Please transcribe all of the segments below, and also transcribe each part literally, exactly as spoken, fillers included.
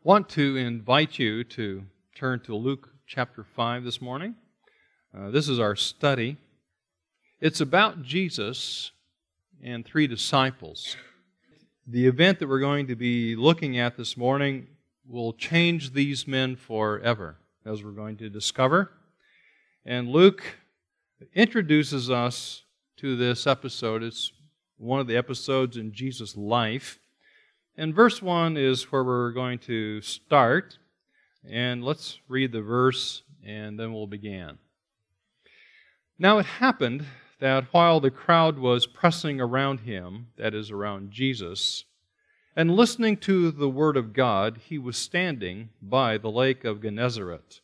want to invite you to turn to Luke chapter five this morning. Uh, this is our study. It's about Jesus and three disciples. The event that we're going to be looking at this morning will change these men forever, as we're going to discover. And Luke introduces us to this episode. It's one of the episodes in Jesus' life. And verse one is where we're going to start. And let's read the verse, and then we'll begin. Now it happened that while the crowd was pressing around him, that is, around Jesus, and listening to the word of God, he was standing by the lake of Gennesaret.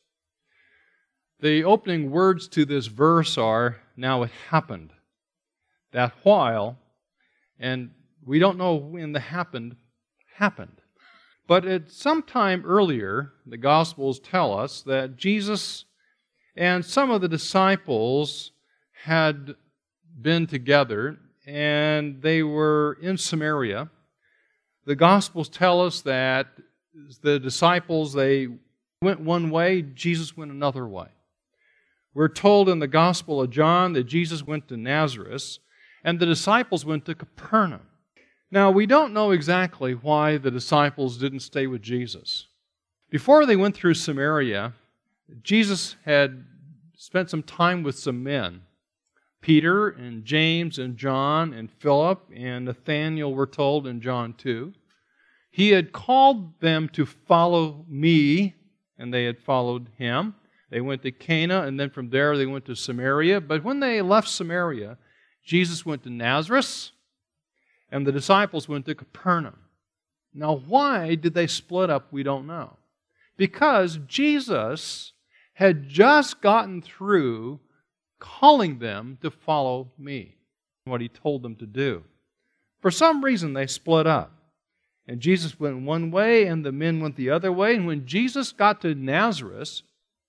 The opening words to this verse are, now it happened. That while, and we don't know when the happened happened. But at some time earlier, the Gospels tell us that Jesus and some of the disciples had been together, and they were in Samaria. The Gospels tell us that the disciples, they went one way, Jesus went another way. We're told in the Gospel of John that Jesus went to Nazareth, and the disciples went to Capernaum. Now, we don't know exactly why the disciples didn't stay with Jesus. Before they went through Samaria, Jesus had spent some time with some men. Peter and James and John and Philip and Nathanael, we're told in John two. He had called them to follow me, and they had followed him. They went to Cana, and then from there they went to Samaria. But when they left Samaria, Jesus went to Nazareth, and the disciples went to Capernaum. Now, why did they split up? We don't know. Because Jesus had just gotten through calling them to follow me, what he told them to do. For some reason, they split up. And Jesus went one way, and the men went the other way. And when Jesus got to Nazareth,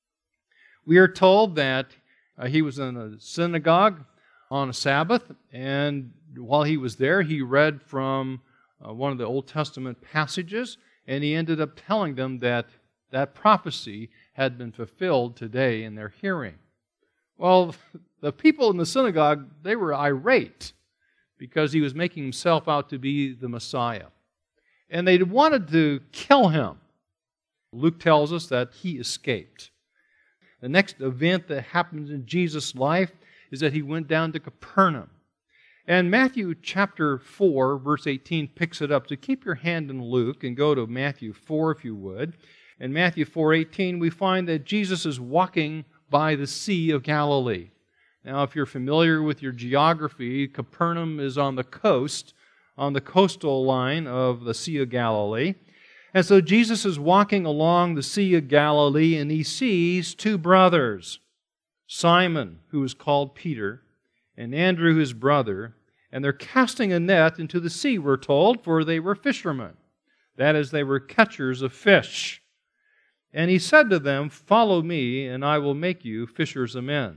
we are told that uh, he was in a synagogue on a Sabbath, and while he was there, he read from uh, one of the Old Testament passages, and he ended up telling them that that prophecy had been fulfilled today in their hearing. Well, the people in the synagogue, they were irate because he was making himself out to be the Messiah. And they wanted to kill him. Luke tells us that he escaped. The next event that happens in Jesus' life is that he went down to Capernaum. And Matthew chapter four, verse eighteen, picks it up. So keep your hand in Luke and go to Matthew four, if you would. In Matthew four eighteen, we find that Jesus is walking by the Sea of Galilee. Now, if you're familiar with your geography, Capernaum is on the coast, on the coastal line of the Sea of Galilee. And so Jesus is walking along the Sea of Galilee, and he sees two brothers, Simon, who is called Peter, and Andrew, his brother, and they're casting a net into the sea, we're told, for they were fishermen. That is, they were catchers of fish. And he said to them, follow me, and I will make you fishers of men.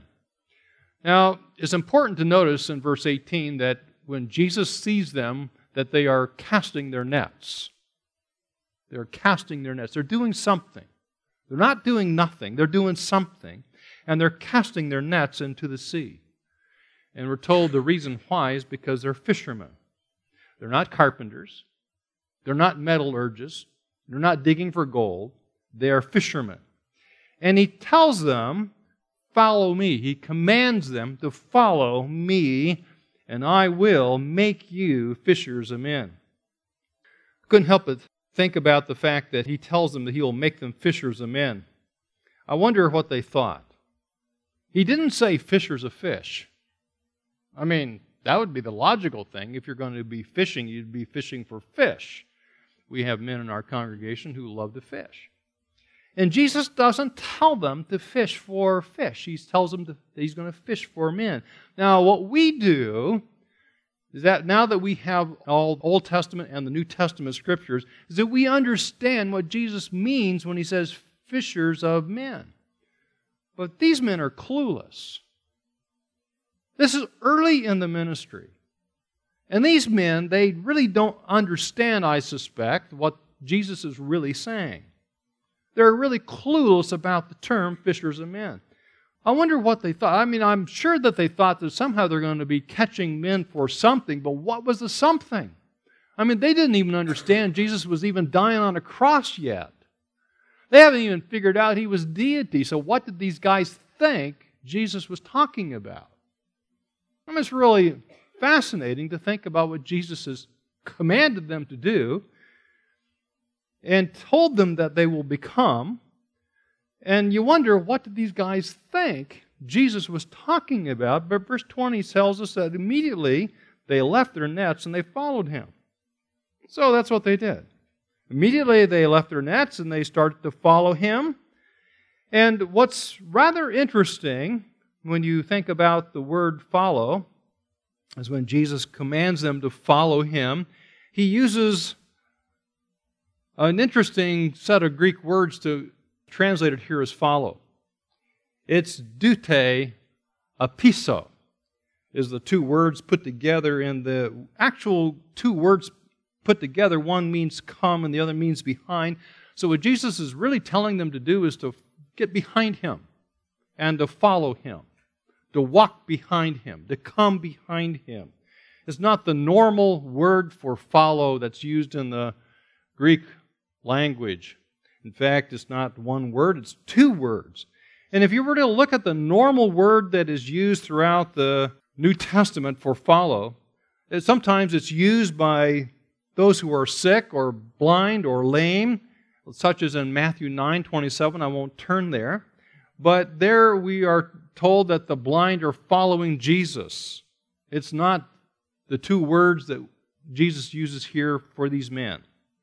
Now, it's important to notice in verse eighteen that when Jesus sees them, that they are casting their nets. They're casting their nets. They're doing something. They're not doing nothing. They're doing something. And they're casting their nets into the sea. And we're told the reason why is because they're fishermen. They're not carpenters. They're not metallurgists. They're not digging for gold. They are fishermen. And he tells them, follow me. He commands them to follow me, and I will make you fishers of men. I couldn't help but think about the fact that he tells them that he will make them fishers of men. I wonder what they thought. He didn't say fishers of fish. I mean, that would be the logical thing. If you're going to be fishing, you'd be fishing for fish. We have men in our congregation who love to fish. And Jesus doesn't tell them to fish for fish. He tells them that he's going to fish for men. Now, what we do is that now that we have all Old Testament and the New Testament scriptures, is that we understand what Jesus means when he says fishers of men. But these men are clueless. This is early in the ministry. And these men, they really don't understand, I suspect, what Jesus is really saying. They're really clueless about the term fishers of men. I wonder what they thought. I mean, I'm sure that they thought that somehow they're going to be catching men for something, but what was the something? I mean, they didn't even understand Jesus was even dying on a cross yet. They haven't even figured out He was deity. So what did these guys think Jesus was talking about? I mean, it's really fascinating to think about what Jesus has commanded them to do and told them that they will become. And you wonder, what did these guys think Jesus was talking about? But verse twenty tells us that immediately they left their nets and they followed Him. So that's what they did. Immediately they left their nets and they started to follow Him. And what's rather interesting when you think about the word follow is when Jesus commands them to follow Him, He uses an interesting set of Greek words to translate it here as follow. It's dute apiso is the two words put together, and the actual two words put together, one means come and the other means behind. So what Jesus is really telling them to do is to get behind Him and to follow Him, to walk behind Him, to come behind Him. It's not the normal word for follow that's used in the Greek language. In fact, it's not one word, it's two words. And if you were to look at the normal word that is used throughout the New Testament for follow, sometimes it's used by those who are sick or blind or lame, such as in Matthew nine twenty-seven. I won't turn there. But there we are told that the blind are following Jesus. It's not the two words that Jesus uses here for these men.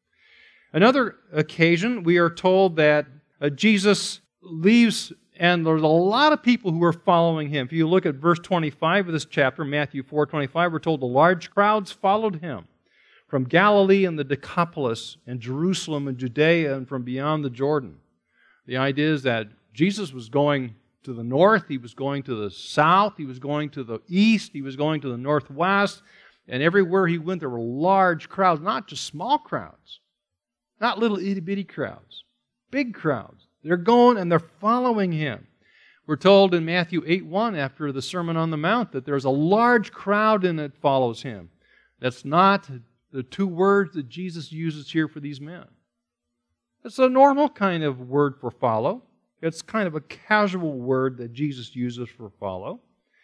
Another occasion, we are told that uh, Jesus leaves, and there's a lot of people who are following Him. If you look at verse twenty-five of this chapter, Matthew four twenty-five, we're told the large crowds followed Him from Galilee and the Decapolis and Jerusalem and Judea and from beyond the Jordan. The idea is that Jesus was going to the north, He was going to the south, He was going to the east, He was going to the northwest, and everywhere He went there were large crowds, not just small crowds. Not little itty-bitty crowds, big crowds. They're going and they're following Him. We're told in Matthew eight one, after the Sermon on the Mount, that there's a large crowd and it follows Him. That's not the two words that Jesus uses here for these men. It's a normal kind of word for follow. It's kind of a casual word that Jesus uses for follow.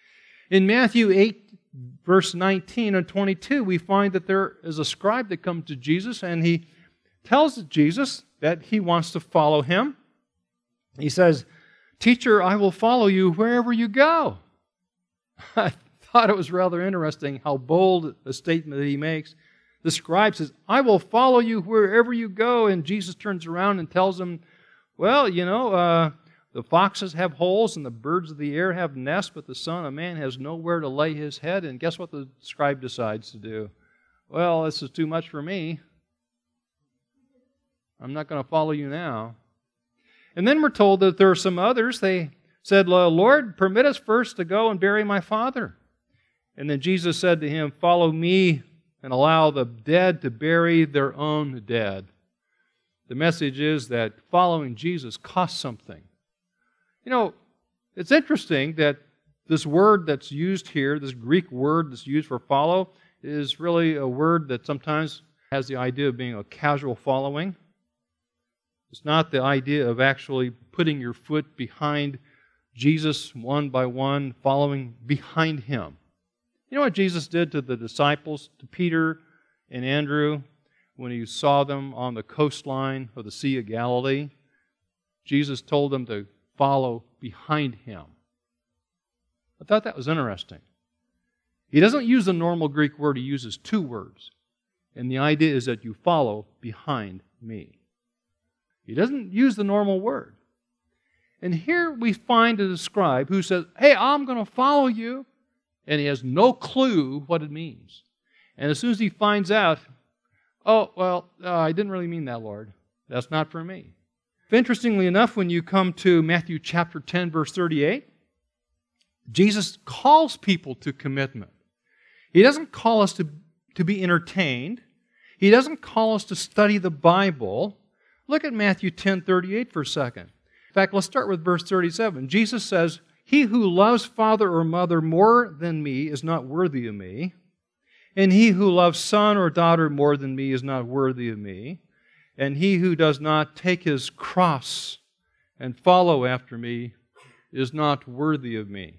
In Matthew eight, verse nineteen and twenty-two, we find that there is a scribe that comes to Jesus and he tells Jesus that he wants to follow Him. He says, "Teacher, I will follow you wherever you go." I thought it was rather interesting how bold a statement that he makes. The scribe says, "I will follow you wherever you go." And Jesus turns around and tells him, well, you know, uh, the foxes have holes and the birds of the air have nests, but the Son of Man has nowhere to lay His head. And guess what the scribe decides to do? Well, this is too much for me. I'm not going to follow you now. And then we're told that there are some others. They said, "Lord, permit us first to go and bury my father." And then Jesus said to him, "Follow me and allow the dead to bury their own dead." The message is that following Jesus costs something. You know, it's interesting that this word that's used here, this Greek word that's used for follow, is really a word that sometimes has the idea of being a casual following. It's not the idea of actually putting your foot behind Jesus one by one, following behind Him. You know what Jesus did to the disciples, to Peter and Andrew, when He saw them on the coastline of the Sea of Galilee? Jesus told them to follow behind Him. I thought that was interesting. He doesn't use the normal Greek word, He uses two words. And the idea is that you follow behind me. He doesn't use the normal word. And here we find a scribe who says, "Hey, I'm going to follow you." And he has no clue what it means. And as soon as he finds out, "Oh, well, uh, I didn't really mean that, Lord. That's not for me." Interestingly enough, when you come to Matthew chapter ten, verse thirty-eight, Jesus calls people to commitment. He doesn't call us to, to be entertained. He doesn't call us to study the Bible. Look at Matthew ten thirty-eight for a second. In fact, let's start with verse thirty-seven. Jesus says, "He who loves father or mother more than me is not worthy of me, and he who loves son or daughter more than me is not worthy of me, and he who does not take his cross and follow after me is not worthy of me."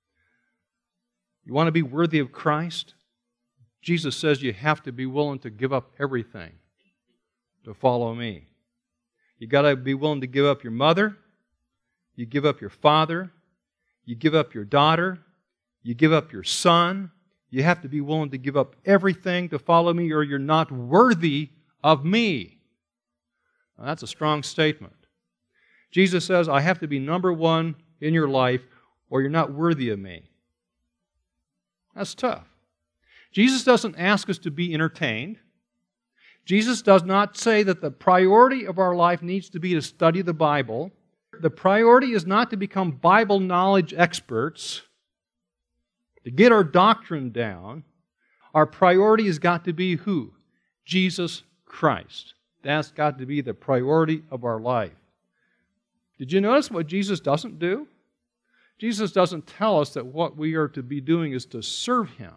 You want to be worthy of Christ? Jesus says you have to be willing to give up everything to follow me. You got to be willing to give up your mother, you give up your father, you give up your daughter, you give up your son. You have to be willing to give up everything to follow me, or you're not worthy of me. Now, that's a strong statement. Jesus says, I have to be number one in your life, or you're not worthy of me. That's tough. Jesus doesn't ask us to be entertained. Jesus does not say that the priority of our life needs to be to study the Bible. The priority is not to become Bible knowledge experts, to get our doctrine down. Our priority has got to be who? Jesus Christ. That's got to be the priority of our life. Did you notice what Jesus doesn't do? Jesus doesn't tell us that what we are to be doing is to serve Him.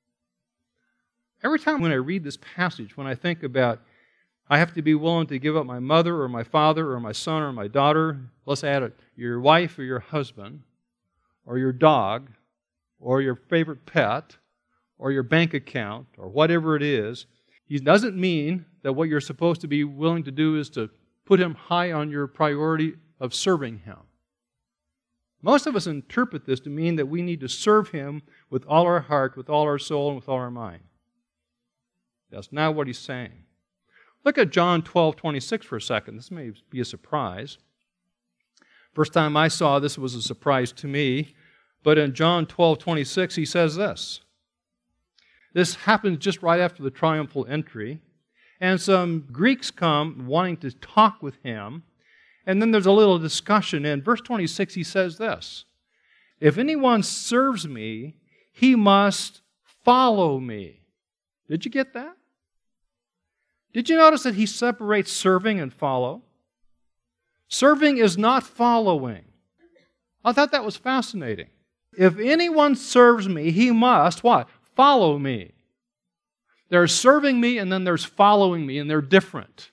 Every time when I read this passage, when I think about I have to be willing to give up my mother or my father or my son or my daughter, let's add it, your wife or your husband or your dog or your favorite pet or your bank account or whatever it is, he doesn't mean that what you're supposed to be willing to do is to put Him high on your priority of serving Him. Most of us interpret this to mean that we need to serve Him with all our heart, with all our soul, and with all our mind. That's not what he's saying. Look at John twelve twenty-six for a second. This may be a surprise. First time I saw this was a surprise to me. But in John twelve twenty-six, he says this. This happens just right after the triumphal entry. And some Greeks come wanting to talk with him. And then there's a little discussion. In verse twenty-six, he says this. If anyone serves me, he must follow me. Did you get that? Did you notice that he separates serving and follow? Serving is not following. I thought that was fascinating. If anyone serves me, he must, what? Follow me. There's serving me and then there's following me, and they're different.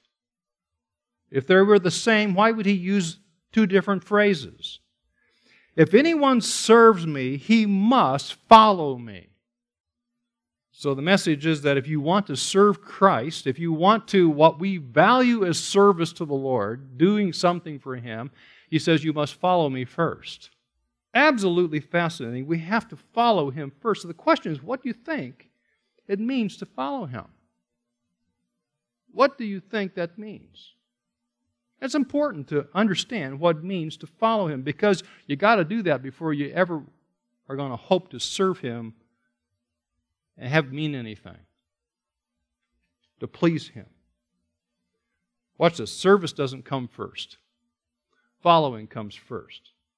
If they were the same, why would he use two different phrases? If anyone serves me, he must follow me. So the message is that if you want to serve Christ, if you want to, what we value as service to the Lord, doing something for Him, He says you must follow me first. Absolutely fascinating. We have to follow Him first. So the question is, what do you think it means to follow Him? What do you think that means? It's important to understand what it means to follow Him, because you got to do that before you ever are going to hope to serve Him and have mean anything, to please Him. Watch this. Service doesn't come first. Following comes first.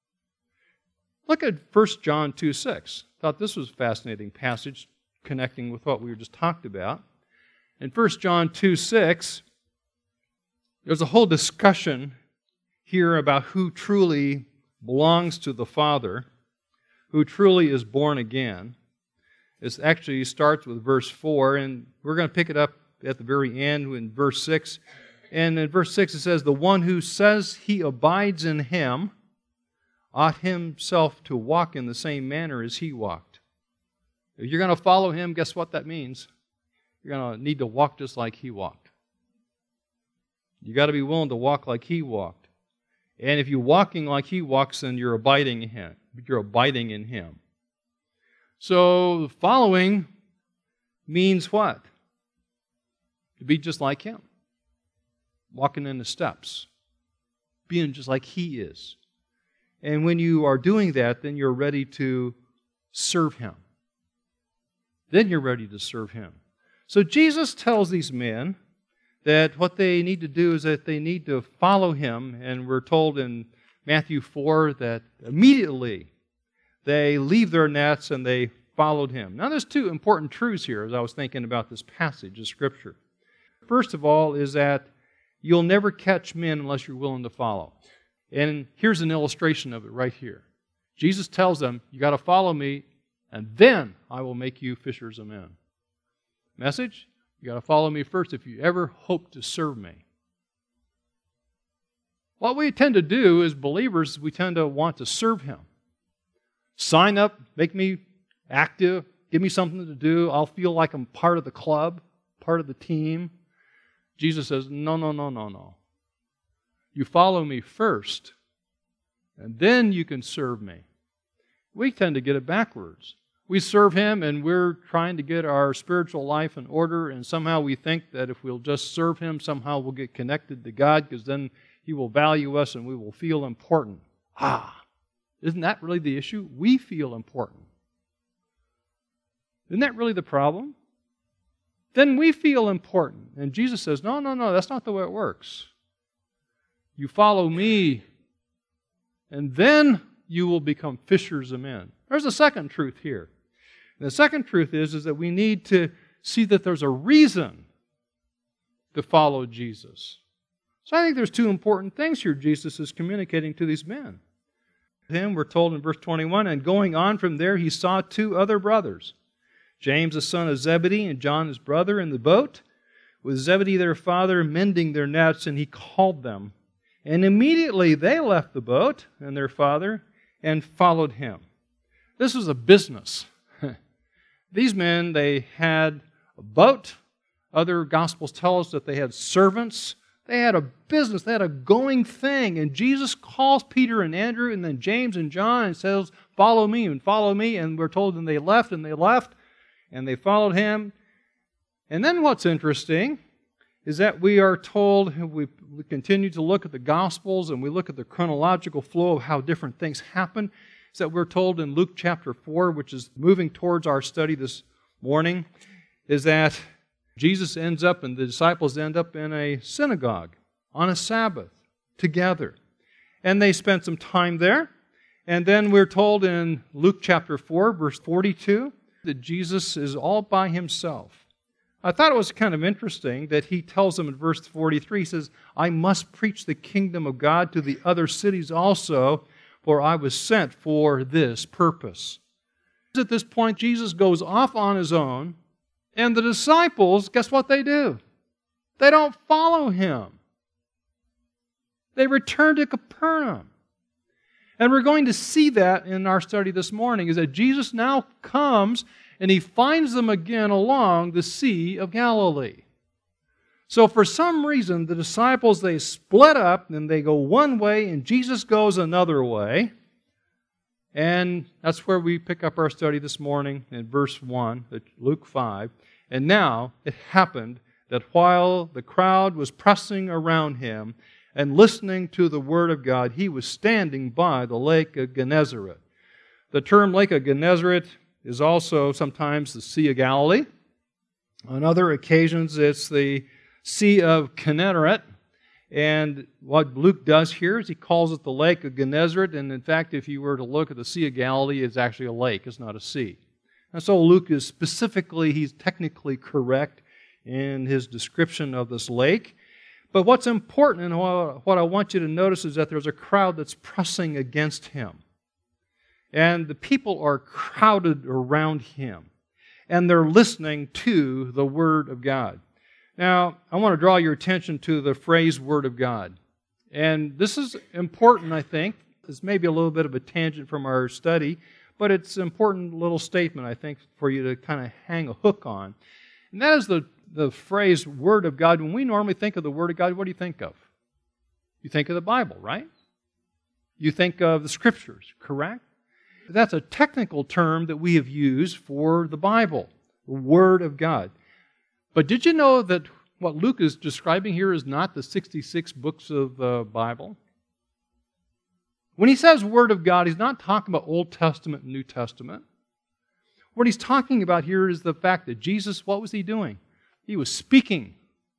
Look at First John two six. Thought this was a fascinating passage connecting with what we just talked about. In First John two six, there's a whole discussion here about who truly belongs to the Father, who truly is born again. It actually starts with verse four, and we're going to pick it up at the very end in verse six. And in verse six it says, the one who says he abides in Him ought himself to walk in the same manner as He walked. If you're going to follow Him, guess what that means? You're going to need to walk just like He walked. You've got to be willing to walk like He walked. And if you're walking like He walks, then you're abiding in Him. You're abiding in Him. So following means what? To be just like Him. Walking in the steps. Being just like He is. And when you are doing that, then you're ready to serve Him. Then you're ready to serve Him. So Jesus tells these men that what they need to do is that they need to follow Him. And we're told in Matthew four that immediately they leave their nets and they followed Him. Now there's two important truths here as I was thinking about this passage of Scripture. First of all, is that you'll never catch men unless you're willing to follow. And here's an illustration of it right here. Jesus tells them, you got to follow me, and then I will make you fishers of men. Message? You got to follow me first if you ever hope to serve me. What we tend to do as believers, we tend to want to serve Him. Sign up, make me active, give me something to do. I'll feel like I'm part of the club, part of the team. Jesus says, no, no, no, no, no. You follow me first, and then you can serve me. We tend to get it backwards. We serve Him, and we're trying to get our spiritual life in order, and somehow we think that if we'll just serve Him, somehow we'll get connected to God, because then He will value us and we will feel important. Ah, isn't that really the issue? We feel important. Isn't that really the problem? Then we feel important. And Jesus says, no, no, no, that's not the way it works. You follow me, and then you will become fishers of men. There's a second truth here. And the second truth is, is that we need to see that there's a reason to follow Jesus. So I think there's two important things here Jesus is communicating to these men. Then we're told in verse twenty-one, and going on from there, he saw two other brothers, James the son of Zebedee and John his brother, in the boat, with Zebedee their father mending their nets, and he called them. And immediately they left the boat and their father and followed him. This was a business. These men, they had a boat. Other Gospels tell us that they had servants. They had a business. They had a going thing. And Jesus calls Peter and Andrew and then James and John and says, follow me and follow me. And we're told and they left and they left and they followed him. And then what's interesting is that we are told, we, we continue to look at the Gospels and we look at the chronological flow of how different things happen, is that we're told in Luke chapter four, which is moving towards our study this morning, is that Jesus ends up and the disciples end up in a synagogue on a Sabbath together. And they spent some time there. And then we're told in Luke chapter four, verse forty-two, that Jesus is all by himself. I thought it was kind of interesting that he tells them in verse forty-three, he says, I must preach the kingdom of God to the other cities also, for I was sent for this purpose. At this point, Jesus goes off on his own, and the disciples, guess what they do? They don't follow him. They return to Capernaum. And we're going to see that in our study this morning, is that Jesus now comes and he finds them again along the Sea of Galilee. So for some reason, the disciples, they split up and they go one way and Jesus goes another way. And that's where we pick up our study this morning in verse one, Luke five. And now it happened that while the crowd was pressing around him and listening to the Word of God, he was standing by the lake of Gennesaret. The term Lake of Gennesaret is also sometimes the Sea of Galilee. On other occasions, it's the Sea of Kinneret. And what Luke does here is he calls it the Lake of Gennesaret. And in fact, if you were to look at the Sea of Galilee, it's actually a lake. It's not a sea. And so Luke is specifically, he's technically correct in his description of this lake. But what's important and what I want you to notice is that there's a crowd that's pressing against him. And the people are crowded around him. And they're listening to the Word of God. Now, I want to draw your attention to the phrase Word of God. And this is important, I think. This may be a little bit of a tangent from our study, but it's an important little statement, I think, for you to kind of hang a hook on. And that is the, the phrase Word of God. When we normally think of the Word of God, what do you think of? You think of the Bible, right? You think of the Scriptures, correct? That's a technical term that we have used for the Bible, the Word of God. But did you know that what Luke is describing here is not the sixty-six books of the Bible? When he says Word of God, he's not talking about Old Testament and New Testament. What he's talking about here is the fact that Jesus, what was he doing? He was speaking.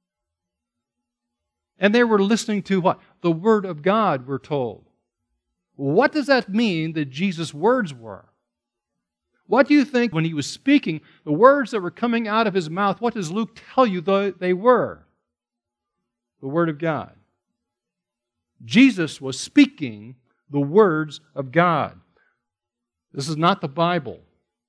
And they were listening to what? The Word of God, we're told. What does that mean that Jesus' words were? What do you think when he was speaking, the words that were coming out of his mouth, what does Luke tell you they were? the Word of God. Jesus was speaking the words of God. This is not the Bible.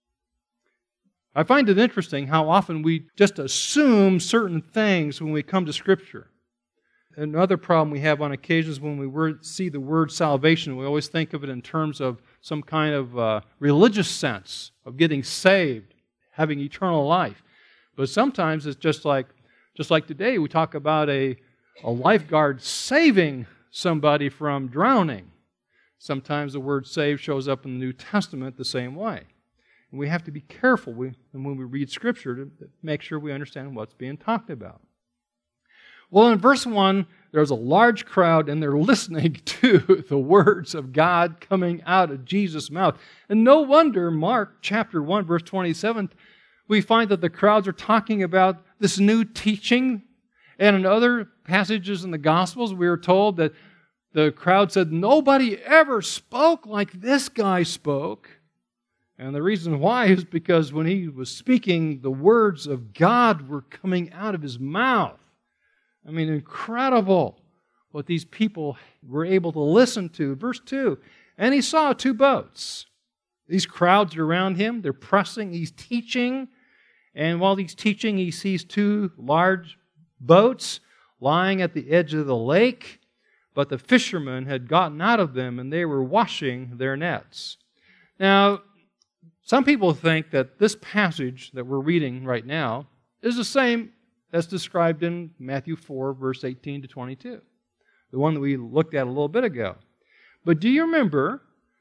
I find it interesting how often we just assume certain things when we come to Scripture. Another problem we have on occasions when we word, see the word salvation, we always think of it in terms of some kind of uh, religious sense of getting saved, having eternal life. But sometimes it's just like, just like today, we talk about a, a lifeguard saving somebody from drowning. Sometimes the word save shows up in the New Testament the same way. And we have to be careful we, when we read Scripture to make sure we understand what's being talked about. Well, in verse one, there's a large crowd, and they're listening to the words of God coming out of Jesus' mouth. And no wonder, Mark chapter one, verse twenty-seven, we find that the crowds are talking about this new teaching. And in other passages in the Gospels, we are told that the crowd said, nobody ever spoke like this guy spoke. And the reason why is because when he was speaking, the words of God were coming out of his mouth. I mean, incredible what these people were able to listen to. Verse two, and he saw two boats. These crowds are around him. They're pressing. He's teaching. And while he's teaching, he sees two large boats lying at the edge of the lake. But the fishermen had gotten out of them, and they were washing their nets. Now, some people think that this passage that we're reading right now is the same as described in Matthew four, verse eighteen to twenty-two, the one that we looked at a little bit ago. But do you remember,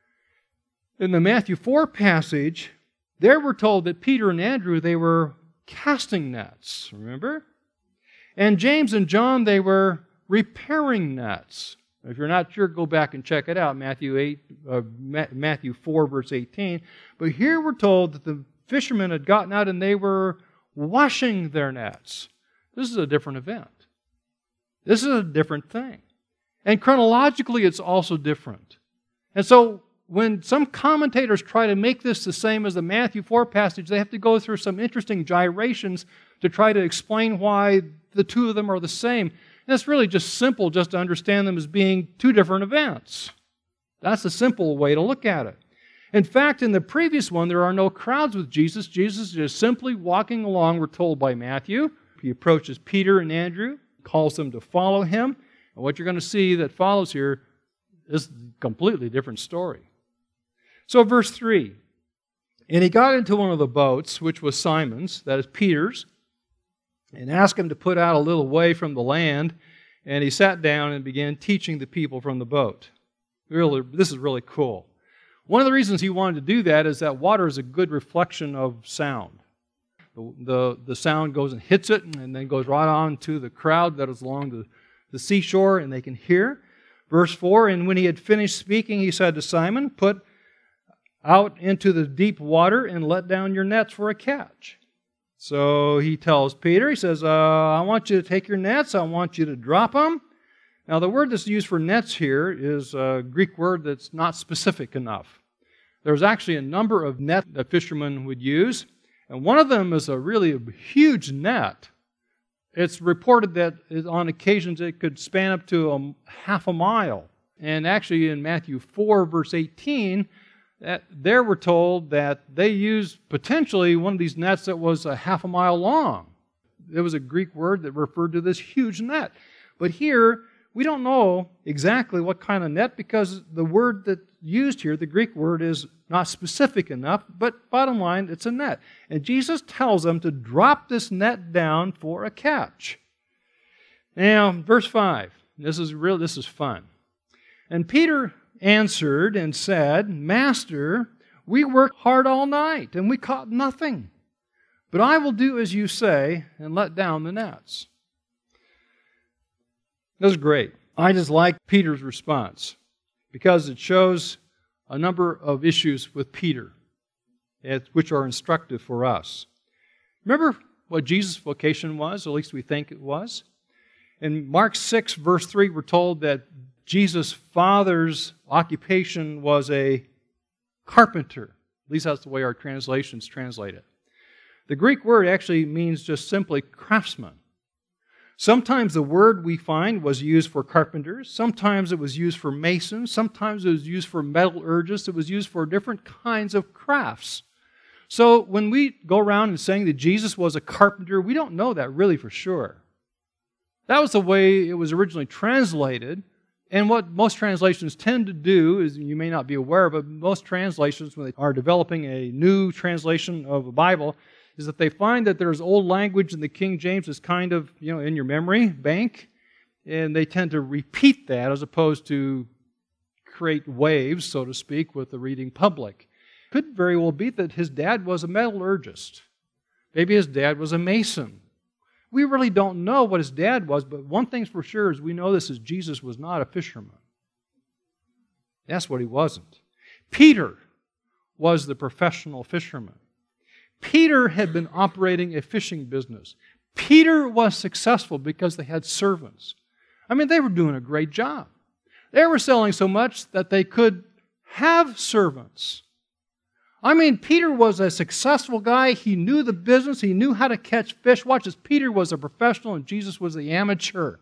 in the Matthew four passage, there we're told that Peter and Andrew, they were casting nets, remember? And James and John, they were repairing nets. If you're not sure, go back and check it out, Matthew eight, uh, Matthew four, verse eighteen. But here we're told that the fishermen had gotten out and they were washing their nets. This is a different event. This is a different thing. And chronologically, it's also different. And so when some commentators try to make this the same as the Matthew four passage, they have to go through some interesting gyrations to try to explain why the two of them are the same. And it's really just simple just to understand them as being two different events. That's a simple way to look at it. In fact, in the previous one, there are no crowds with Jesus. Jesus is just simply walking along, we're told by Matthew. He approaches Peter and Andrew, calls them to follow him. And what you're going to see that follows here is a completely different story. So verse three, and he got into one of the boats, which was Simon's, that is Peter's, and asked him to put out a little way from the land, and he sat down and began teaching the people from the boat. Really, this is really cool. One of the reasons he wanted to do that is that water is a good reflection of sound. The, the, the sound goes and hits it and then goes right on to the crowd that is along the, the seashore, and they can hear. Verse four, and when he had finished speaking, he said to Simon, put out into the deep water and let down your nets for a catch. So he tells Peter, he says, uh, I want you to take your nets, I want you to drop them. Now the word that's used for nets here is a Greek word that's not specific enough. There's actually a number of nets that fishermen would use, and one of them is a really huge net. It's reported that on occasions it could span up to a half a mile. And actually in Matthew four, verse eighteen, that there we're told that they used potentially one of these nets that was a half a mile long. There was a Greek word that referred to this huge net. But here, we don't know exactly what kind of net because the word that's used here, the Greek word, is not specific enough, but bottom line, it's a net. And Jesus tells them to drop this net down for a catch. Now, verse five. This is real, this is fun. And Peter answered and said, Master, we worked hard all night and we caught nothing. But I will do as you say and let down the nets. This is great. I just like Peter's response because it shows a number of issues with Peter which are instructive for us. Remember what Jesus' vocation was, or at least we think it was? In Mark six, verse three, we're told that Jesus' father's occupation was a carpenter. At least that's the way our translations translate it. The Greek word actually means just simply craftsman. Sometimes the word we find was used for carpenters. Sometimes it was used for masons. Sometimes it was used for metallurgists. It was used for different kinds of crafts. So when we go around and saying that Jesus was a carpenter, we don't know that really for sure. That was the way it was originally translated. And what most translations tend to do is, you may not be aware, but most translations, when they are developing a new translation of a Bible, is that they find that there's old language in the King James is kind of, you know, in your memory bank, and they tend to repeat that as opposed to create waves, so to speak, with the reading public. Could very well be that his dad was a metallurgist. Maybe his dad was a mason. We really don't know what his dad was, but one thing's for sure is we know this is Jesus was not a fisherman. That's what he wasn't. Peter was the professional fisherman. Peter had been operating a fishing business. Peter was successful because they had servants. I mean, they were doing a great job. They were selling so much that they could have servants. I mean, Peter was a successful guy. He knew the business. He knew how to catch fish. Watch this. Peter was a professional and Jesus was the amateur.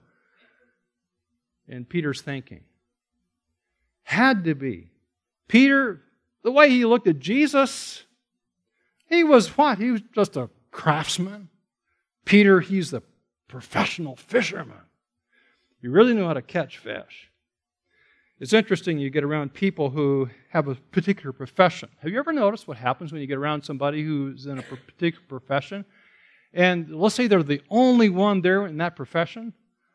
And Peter's thinking. Had to be. Peter, the way he looked at Jesus, he was what? He was just a craftsman. Peter, he's the professional fisherman. He really knew how to catch fish. It's interesting, you get around people who have a particular profession. Have you ever noticed what happens when you get around somebody who's in a particular profession? And let's say they're the only one there in that profession.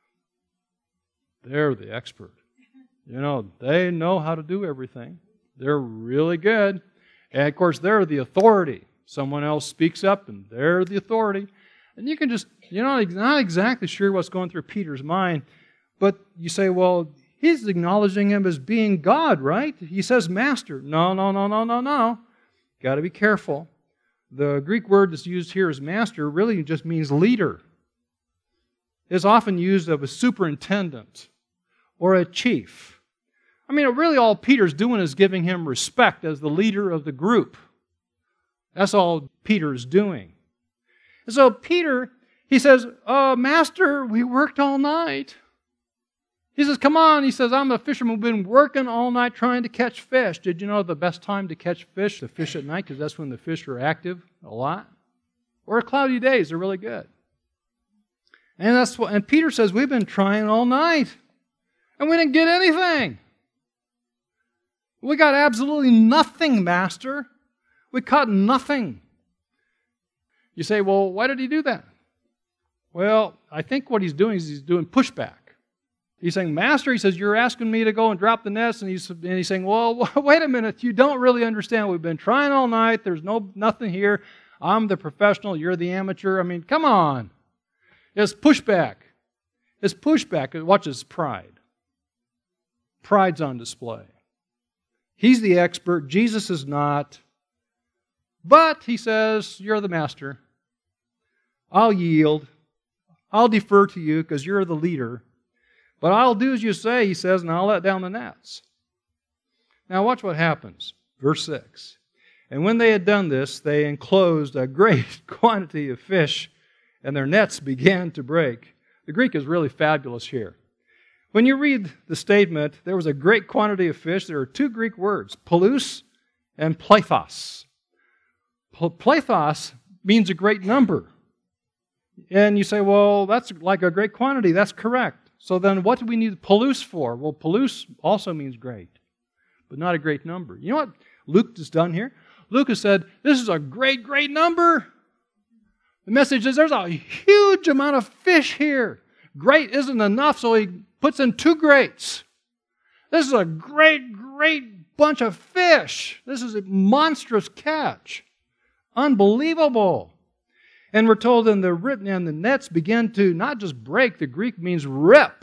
They're the expert. You know, they know how to do everything. They're really good. And of course, they're the authority. Someone else speaks up and they're the authority. And you can just, you're not, not exactly sure what's going through Peter's mind. But you say, well, he's acknowledging him as being God, right? He says master. No, no, no, no, no, no. Got to be careful. The Greek word that's used here as master really just means leader. It's often used of a superintendent or a chief. I mean, really all Peter's doing is giving him respect as the leader of the group. That's all Peter's doing. And so Peter, he says, uh, Master, we worked all night. He says, come on. He says, I'm a fisherman. We've been working all night trying to catch fish. Did you know the best time to catch fish? To fish at night, because that's when the fish are active a lot. Or cloudy days, they're really good. And that's what. And Peter says, we've been trying all night, and we didn't get anything. We got absolutely nothing, Master. We caught nothing. You say, well, why did he do that? Well, I think what he's doing is he's doing pushback. He's saying, Master, he says, you're asking me to go and drop the nets. And he's, and he's saying, well, wait a minute. You don't really understand. We've been trying all night. There's no nothing here. I'm the professional. You're the amateur. I mean, come on. It's pushback. It's pushback. Watch his pride. Pride's on display. He's the expert. Jesus is not. But, he says, you're the master. I'll yield. I'll defer to you because you're the leader. But I'll do as you say, he says, and I'll let down the nets. Now watch what happens. Verse six. And when they had done this, they enclosed a great quantity of fish, and their nets began to break. The Greek is really fabulous here. When you read the statement, there was a great quantity of fish. There are two Greek words, polus and plethos. Plethos means a great number. And you say, well, that's like a great quantity. That's correct. So then what do we need polus for? Well, polus also means great, but not a great number. You know what Luke has done here? Luke has said, this is a great, great number. The message is there's a huge amount of fish here. Great isn't enough, so he puts in two greats. This is a great, great bunch of fish. This is a monstrous catch. Unbelievable. And we're told in the written and the nets began to not just break, the Greek means rip.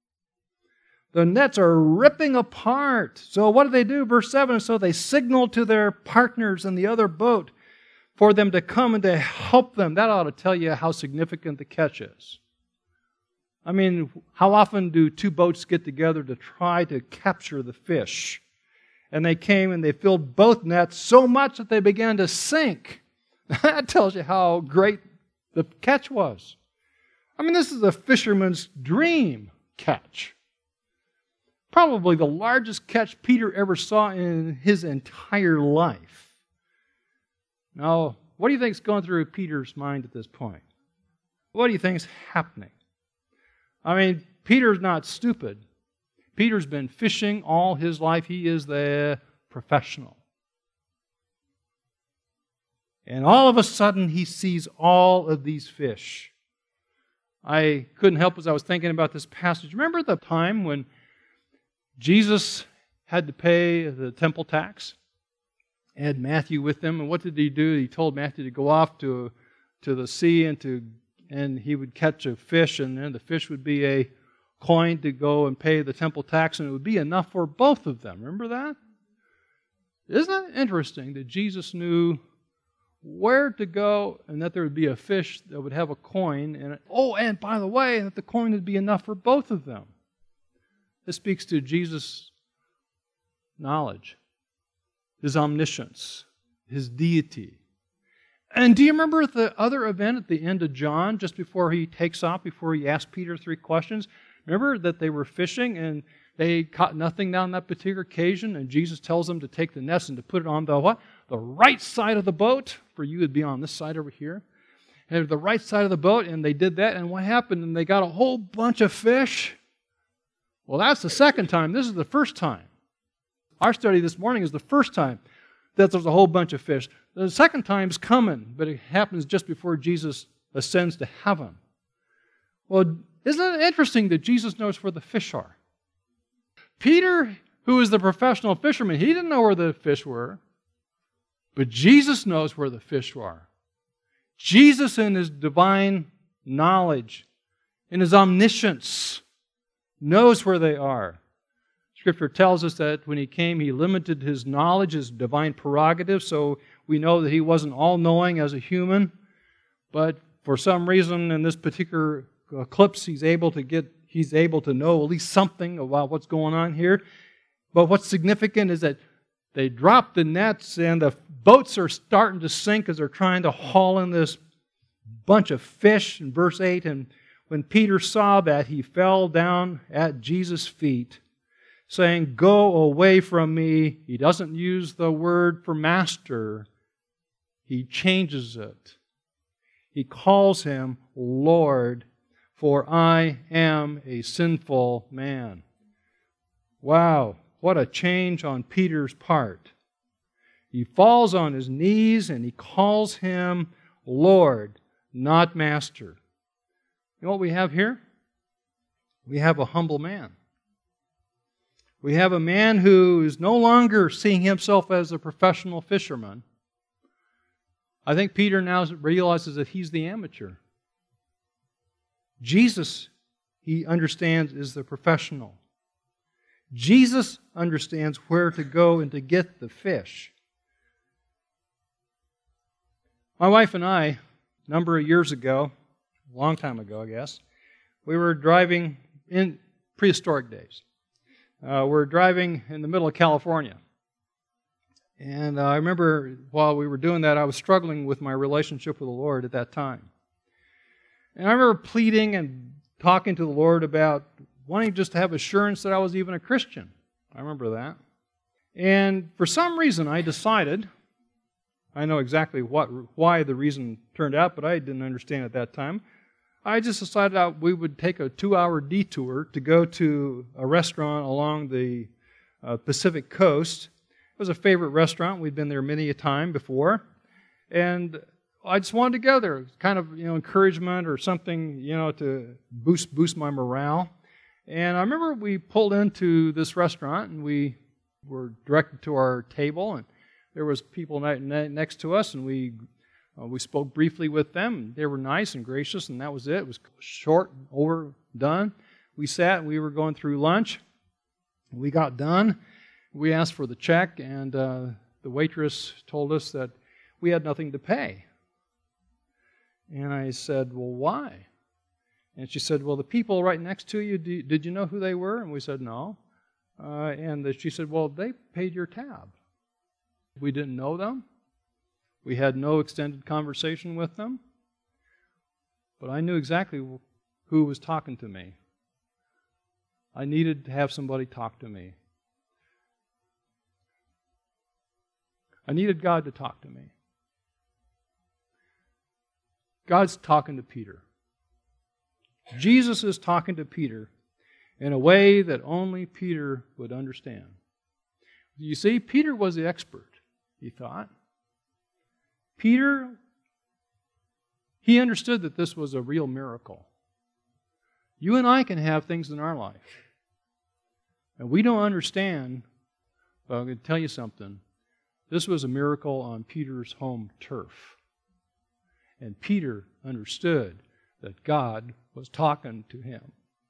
The nets are ripping apart. So what do they do? Verse seven, so they signal to their partners in the other boat for them to come and to help them. That ought to tell you how significant the catch is. I mean, how often do two boats get together to try to capture the fish? And they came and they filled both nets so much that they began to sink. That tells you how great the catch was. I mean, this is a fisherman's dream catch. Probably the largest catch Peter ever saw in his entire life. Now, what do you think is going through Peter's mind at this point? What do you think is happening? I mean, Peter's not stupid. Peter's been fishing all his life. He is the professional. And all of a sudden, he sees all of these fish. I couldn't help as I was thinking about this passage. Remember the time when Jesus had to pay the temple tax? Had Matthew with him, and what did he do? He told Matthew to go off to, to the sea and to and he would catch a fish, and then the fish would be a coin to go and pay the temple tax, and it would be enough for both of them. Remember that? Isn't it interesting that Jesus knew where to go and that there would be a fish that would have a coin, and oh, and by the way, that the coin would be enough for both of them? This speaks to Jesus' knowledge, His omniscience, His deity. And do you remember the other event at the end of John, just before he takes off, before he asked Peter three questions? Remember that they were fishing and they caught nothing down that particular occasion, and Jesus tells them to take the nets and to put it on the what? The right side of the boat, for you would be on this side over here. And the right side of the boat, and they did that, and what happened? And they got a whole bunch of fish. Well, that's the second time. This is the first time. Our study this morning is the first time that there's a whole bunch of fish. The second time's coming, but it happens just before Jesus ascends to heaven. Well, isn't it interesting that Jesus knows where the fish are? Peter, who is the professional fisherman, he didn't know where the fish were, but Jesus knows where the fish are. Jesus, in His divine knowledge, in His omniscience, knows where they are. Scripture tells us that when He came, He limited His knowledge, His divine prerogative, so we know that He wasn't all-knowing as a human, but for some reason in this particular eclipse, He's able to get, He's able to know at least something about what's going on here. But what's significant is that they drop the nets and the boats are starting to sink as they're trying to haul in this bunch of fish in verse eight. And when Peter saw that, he fell down at Jesus' feet, saying, "Go away from me." He doesn't use the word for master. He changes it. He calls Him Lord, for I am a sinful man. Wow, what a change on Peter's part. He falls on his knees and he calls Him Lord, not master. You know what we have here? We have a humble man. We have a man who is no longer seeing himself as a professional fisherman. I think Peter now realizes that he's the amateur. Jesus, he understands, is the professional. Jesus understands where to go and to get the fish. My wife and I, a number of years ago, a long time ago, I guess, we were driving in prehistoric days. Uh, we're driving in the middle of California. And uh, I remember while we were doing that, I was struggling with my relationship with the Lord at that time. And I remember pleading and talking to the Lord about wanting just to have assurance that I was even a Christian. I remember that. And for some reason, I decided, I know exactly what, why the reason turned out, but I didn't understand at that time. I just decided that we would take a two-hour detour to go to a restaurant along the uh, Pacific coast. It was a favorite restaurant. We'd been there many a time before. And I just wanted to go there, kind of, you know, encouragement or something, you know, to boost boost my morale. And I remember we pulled into this restaurant and we were directed to our table, and there was people next to us, and we uh, we spoke briefly with them. They were nice and gracious, and that was it. It was short, overdone. We sat and we were going through lunch. We got done. We asked for the check, and uh, the waitress told us that we had nothing to pay. And I said, "Well, why?" And she said, "Well, the people right next to you, did you know who they were?" And we said, "No." Uh, and she said, "Well, they paid your tab." We didn't know them. We had no extended conversation with them. But I knew exactly who was talking to me. I needed to have somebody talk to me. I needed God to talk to me. God's talking to Peter. Jesus is talking to Peter in a way that only Peter would understand. You see, Peter was the expert, he thought. Peter, he understood that this was a real miracle. You and I can have things in our life, and we don't understand, but I'm going to tell you something. This was a miracle on Peter's home turf. And Peter understood that God was talking to him.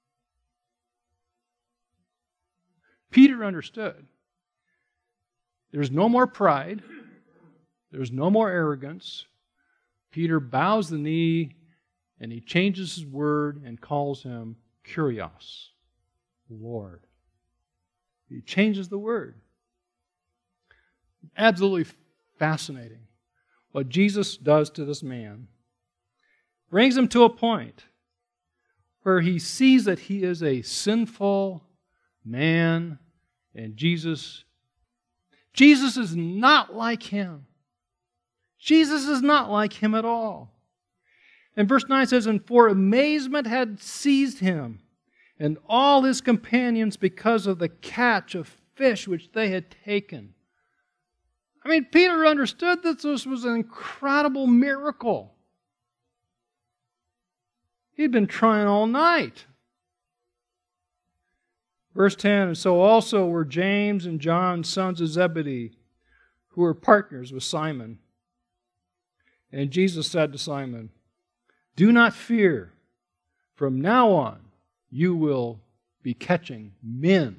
Peter understood. There's no more pride. There's no more arrogance. Peter bows the knee and he changes his word and calls him Kyrios, Lord. He changes the word. Absolutely fascinating. What Jesus does to this man brings him to a point where he sees that he is a sinful man, and Jesus, Jesus is not like him. Jesus is not like him at all. And verse nine says, "And for amazement had seized him, and all his companions, because of the catch of fish which they had taken." I mean, Peter understood that this was an incredible miracle. He'd been trying all night. Verse ten, "And so also were James and John, sons of Zebedee, who were partners with Simon. And Jesus said to Simon, 'Do not fear. From now on you will be catching men.'"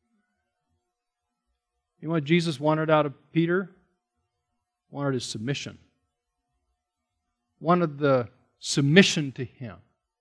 You know what Jesus wanted out of Peter? Wanted his submission. Wanted the submission to him.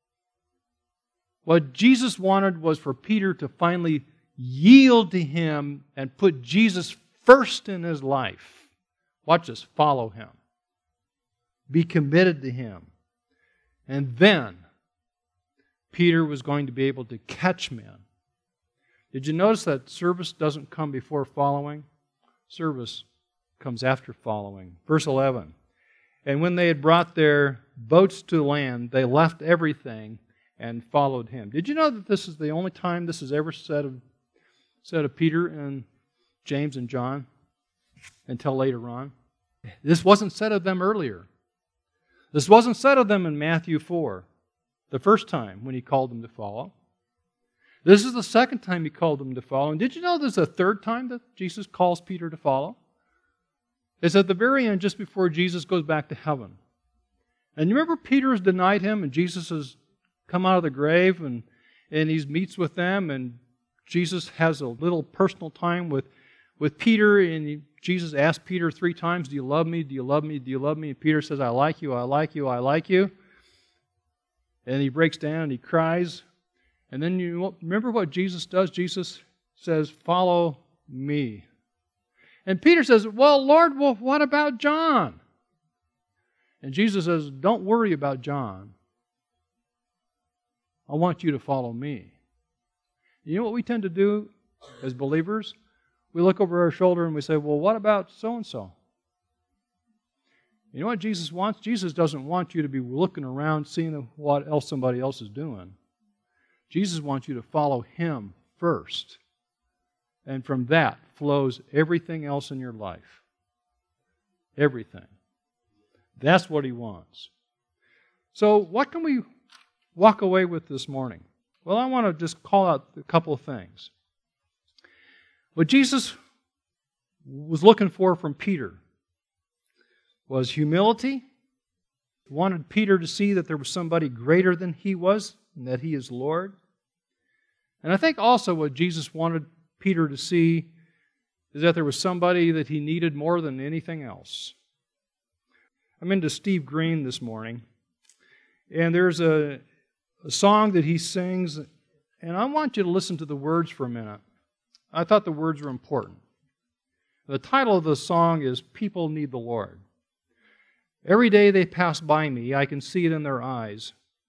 What Jesus wanted was for Peter to finally yield to him and put Jesus first in his life. Watch this, follow him. Be committed to him. And then Peter was going to be able to catch men. Did you notice that service doesn't come before following? Service comes after following. Verse eleven, "And when they had brought their boats to land, they left everything and followed him." Did you know that this is the only time this is ever said of, said of Peter and James and John until later on? This wasn't said of them earlier. This wasn't said of them in Matthew four, the first time when he called them to follow. This is the second time he called them to follow. And did you know there's a third time that Jesus calls Peter to follow? It's at the very end, just before Jesus goes back to heaven. And you remember Peter has denied him, and Jesus has come out of the grave, and, and he meets with them, and Jesus has a little personal time with, with Peter, and he, Jesus asks Peter three times, "Do you love me? Do you love me? Do you love me?" And Peter says, "I like you, I like you, I like you." And he breaks down and he cries. And then you remember what Jesus does? Jesus says, "Follow me." And Peter says, "Well, Lord, well, what about John?" And Jesus says, "Don't worry about John. I want you to follow me." You know what we tend to do as believers? We look over our shoulder and we say, "Well, what about so-and-so?" You know what Jesus wants? Jesus doesn't want you to be looking around seeing what else somebody else is doing. Jesus wants you to follow him first. And from that flows everything else in your life. Everything. That's what he wants. So what can we walk away with this morning? Well, I want to just call out a couple of things. What Jesus was looking for from Peter was humility. He wanted Peter to see that there was somebody greater than he was, and that he is Lord. And I think also what Jesus wanted Peter to see is that there was somebody that he needed more than anything else. I'm into Steve Green this morning, and there's a, a song that he sings, and I want you to listen to the words for a minute. I thought the words were important. The title of the song is "People Need the Lord." Every day they pass by me, I can see it in their eyes.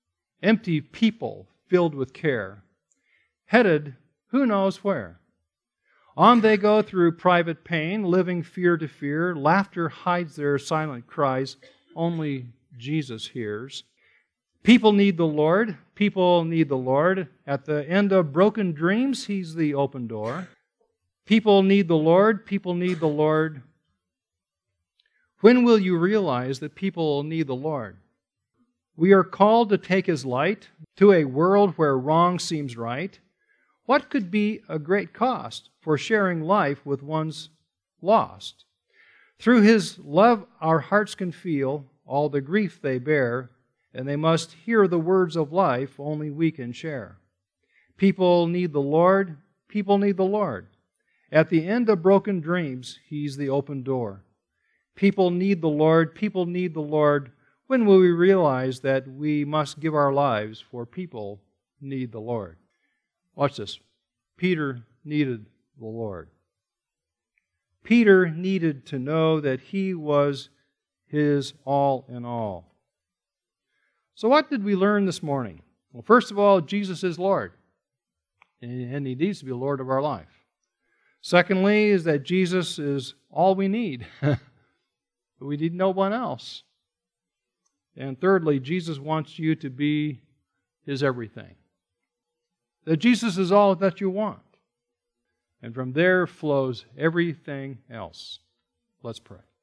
empty people filled with care, headed who knows where. On they go through private pain, living fear to fear. Laughter hides their silent cries, only Jesus hears. People need the Lord. People need the Lord. At the end of broken dreams, He's the open door. People need the Lord. People need the Lord. When will you realize that people need the Lord? We are called to take His light to a world where wrong seems right. What could be a great cost for sharing life with one's lost? Through His love, our hearts can feel all the grief they bear, and they must hear the words of life only we can share. People need the Lord. People need the Lord. At the end of broken dreams, He's the open door. People need the Lord. People need the Lord. When will we realize that we must give our lives for people need the Lord? Watch this. Peter needed the Lord. Peter needed to know that he was his all in all. So what did we learn this morning? Well, first of all, Jesus is Lord, and He needs to be Lord of our life. Secondly, is that Jesus is all we need. We need no one else. And thirdly, Jesus wants you to be His everything. That Jesus is all that you want. And from there flows everything else. Let's pray.